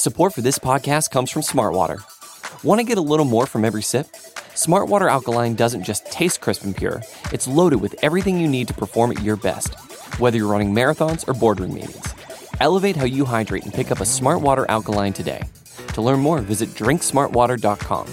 Support for this podcast comes from Smartwater. Want to get a little more from every sip? Smartwater Alkaline doesn't just taste crisp and pure, it's loaded with everything you need to perform at your best, whether you're running marathons or boardroom meetings. Elevate how you hydrate and pick up a Smartwater Alkaline today. To learn more, visit drinksmartwater.com.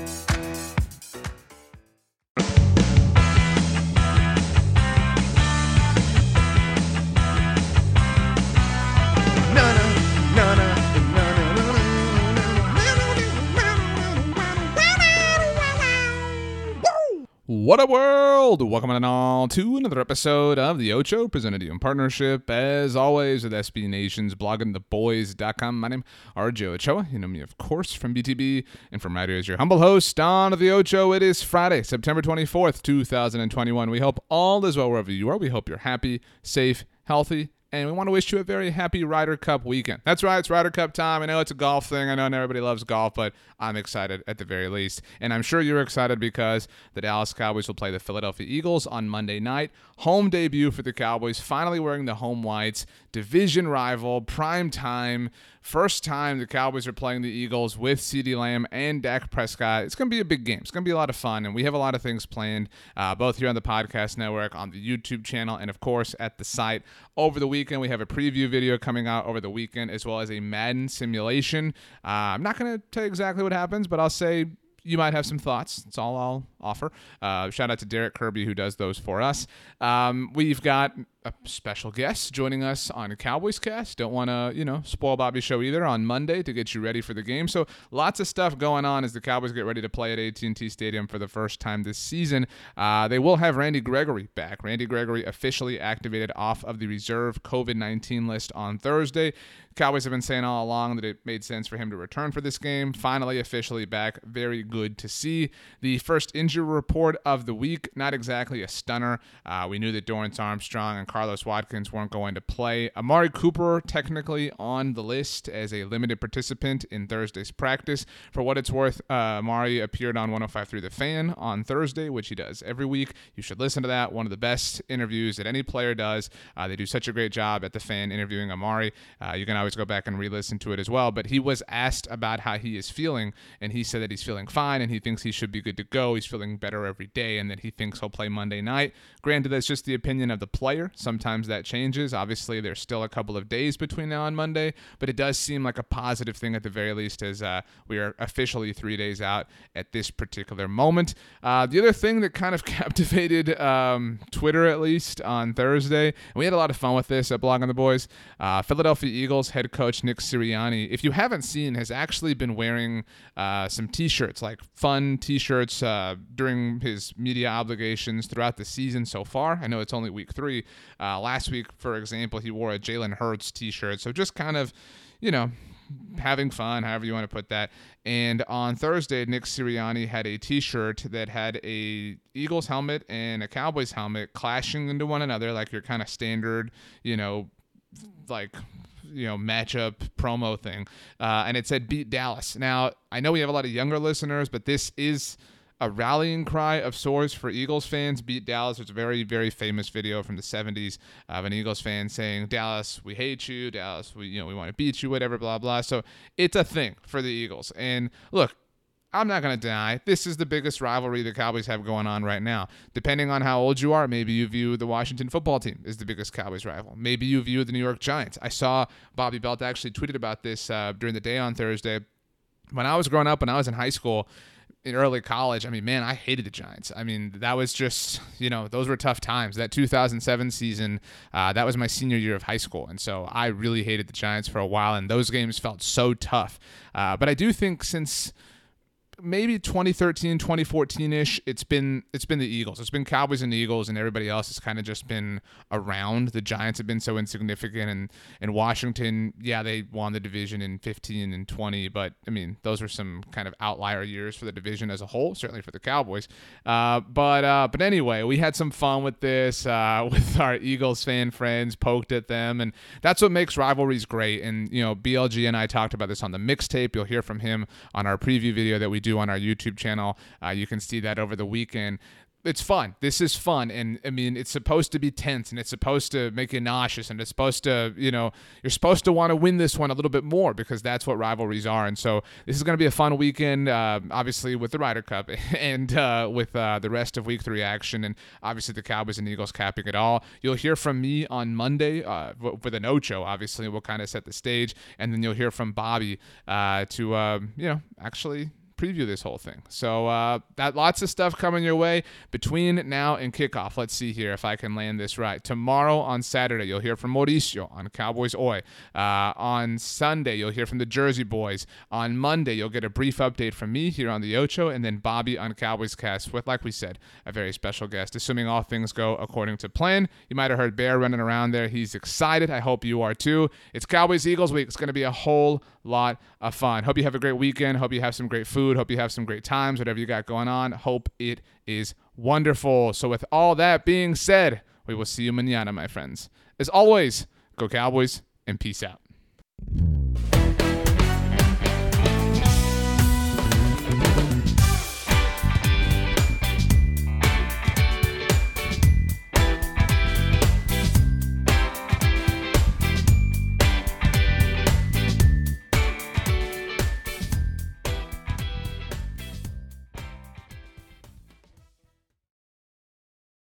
What up, world? Welcome on all to another episode of The Ocho, presented to you in partnership, as always, with SB Nation's bloggingtheboys.com. My name is RJ Ochoa. You know me, of course, from BTB, and from right here as your humble host on The Ocho. It is Friday, September 24th, 2021. We hope all is well wherever you are. We hope you're happy, safe, healthy, and we want to wish you a very happy Ryder Cup weekend. That's right, it's Ryder Cup time. I know it's a golf thing. I know not everybody loves golf, but I'm excited at the very least. And I'm sure you're excited because the Dallas Cowboys will play the Philadelphia Eagles on Monday night. Home debut for the Cowboys, finally wearing the home whites. Division rival, prime time. First time the Cowboys are playing the Eagles with CeeDee Lamb and Dak Prescott. It's going to be a big game. It's going to be a lot of fun, and we have a lot of things planned, both here on the podcast network, on the YouTube channel, and, of course, at the site. Over the weekend, we have a preview video coming out over the weekend, as well as a Madden simulation. I'm not going to tell you exactly what happens, but I'll say you might have some thoughts. That's all I'll offer. Shout out to Derek Kirby, who does those for us. We've got a special guest joining us on Cowboys Cast. Don't want to, spoil Bobby's show either on Monday to get you ready for the game. So lots of stuff going on as the Cowboys get ready to play at AT&T Stadium for the first time this season. They will have Randy Gregory back. Randy Gregory officially activated off of the reserve COVID-19 list on Thursday. Cowboys have been saying all along that it made sense for him to return for this game. Finally, officially back. Very good to see. The first injury report of the week, not exactly a stunner. We knew that Dorrance Armstrong and Carlos Watkins weren't going to play. Amari Cooper technically on the list as a limited participant in Thursday's practice. For what it's worth, Amari appeared on 105.3 The Fan on Thursday, which he does every week. You should listen to that. One of the best interviews that any player does. They do such a great job at The Fan interviewing Amari. You can always go back and re-listen to it as well. But he was asked about how he is feeling, and he said that he's feeling fine, and he thinks he should be good to go. He's feeling better every day, and that he thinks he'll play Monday night. Granted, that's just the opinion of the player. Sometimes that changes. Obviously, there's still a couple of days between now and Monday, but it does seem like a positive thing at the very least, as we are officially 3 days out at this particular moment. The other thing that kind of captivated Twitter, at least on Thursday, and we had a lot of fun with this at Blogging the Boys, Philadelphia Eagles head coach Nick Sirianni, if you haven't seen, has actually been wearing some t-shirts, like fun t-shirts during his media obligations throughout the season so far. I know it's only week 3. Last week, for example, he wore a Jalen Hurts t-shirt. So just kind of, having fun, however you want to put that. And on Thursday, Nick Sirianni had a t-shirt that had a Eagles helmet and a Cowboys helmet clashing into one another, like your kind of standard, matchup promo thing. And it said "Beat Dallas." Now, I know we have a lot of younger listeners, but this is a rallying cry of sorts for Eagles fans. Beat Dallas. It's a very, very famous video from the 70s of an Eagles fan saying, "Dallas, we hate you. Dallas, we want to beat you, whatever, blah, blah." So it's a thing for the Eagles. And look, I'm not going to deny, this is the biggest rivalry the Cowboys have going on right now. Depending on how old you are, maybe you view the Washington football team as the biggest Cowboys rival. Maybe you view the New York Giants. I saw Bobby Belt actually tweeted about this during the day on Thursday. When I was growing up, when I was in high school, in early college, I hated the Giants. That was just, those were tough times. That 2007 season, that was my senior year of high school. And so I really hated the Giants for a while, and those games felt so tough. But I do think since maybe 2013, 2014-ish, it's been the Eagles. It's been Cowboys and the Eagles, and everybody else has kind of just been around. The Giants have been so insignificant, and Washington, yeah, they won the division in 15 and 20, but, those are some kind of outlier years for the division as a whole, certainly for the Cowboys. But anyway, we had some fun with this, with our Eagles fan friends, poked at them, and that's what makes rivalries great. And, BLG and I talked about this on the mixtape. You'll hear from him on our preview video that we do on our YouTube channel. You can see that over the weekend. it's fun. This is fun. And I mean, it's supposed to be tense and it's supposed to make you nauseous and it's supposed to, you're supposed to want to win this one a little bit more because that's what rivalries are. And so this is going to be a fun weekend, obviously with the Ryder Cup and with the rest of week 3 action and obviously the Cowboys and Eagles capping it all. You'll hear from me on Monday with an Ocho, obviously. We'll kind of set the stage. And then you'll hear from Bobby to, actually preview this whole thing. So that lots of stuff coming your way between now and kickoff. Let's see here if I can land this right. Tomorrow on Saturday, you'll hear from Mauricio on Cowboys Oi. On Sunday, you'll hear from the Jersey Boys. On Monday, you'll get a brief update from me here on the Ocho, and then Bobby on Cowboys Cast with, like we said, a very special guest. Assuming all things go according to plan. You might have heard Bear running around there. He's excited. I hope you are too. It's Cowboys Eagles week. It's going to be a whole lot of fun. Hope you have a great weekend. Hope you have some great food. Hope you have some great times, whatever you got going on. Hope it is wonderful. So with all that being said, we will see you mañana, my friends. As always, go Cowboys and peace out.